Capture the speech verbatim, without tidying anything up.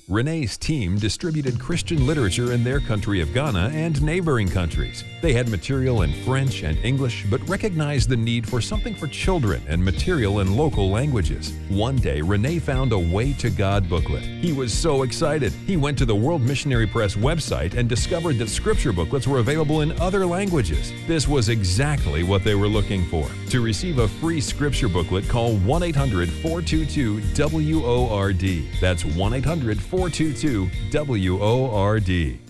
Renee's team distributed Christian literature in their country of Ghana and neighboring countries. They had material in French and English, but recognized the need for something for children and material in local languages. One day, Renee found a Way to God booklet. He was so excited. He went to the World Missionary Press website and discovered that scripture booklets were available in other languages. This was exactly what they were looking for. To receive a free scripture booklet, call one eight hundred, four two two, W O R D. That's one eight hundred, four two two, W O R D.